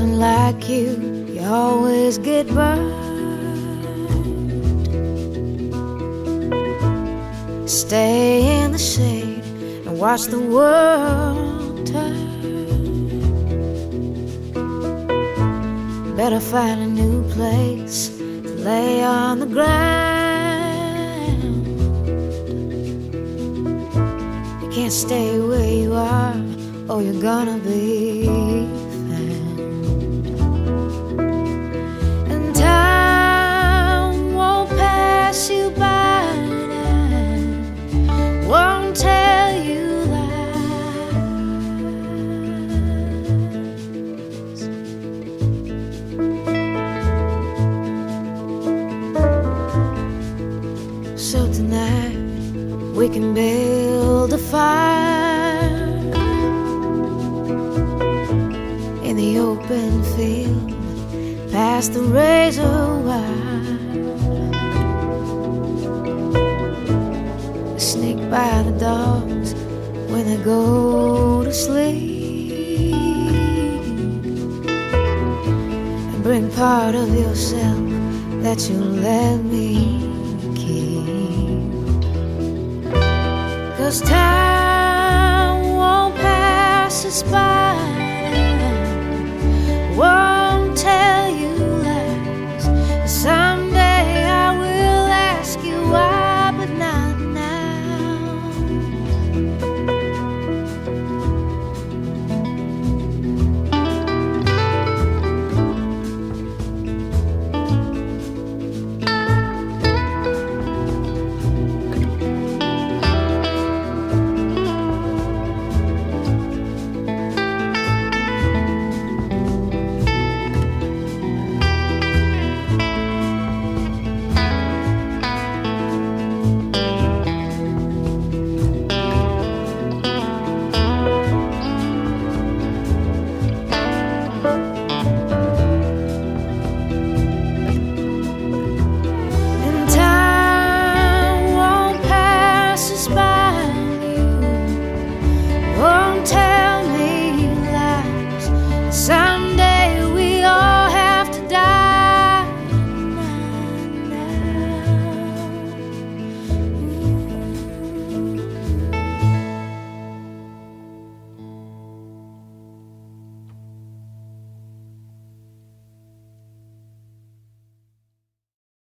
wasn't like you, you always get burned. Stay in the shade and watch the world turn. Better find a new place to lay on the ground. You can't stay where you are, or you're gonna be found. And time won't pass you by now, won't tell you lies. So tonight we can build a fire in the open field, past the razor wire. Sneak by the dogs when they go to sleep, and bring part of yourself that you let me keep. 'Cause time won't pass us by. Whoa.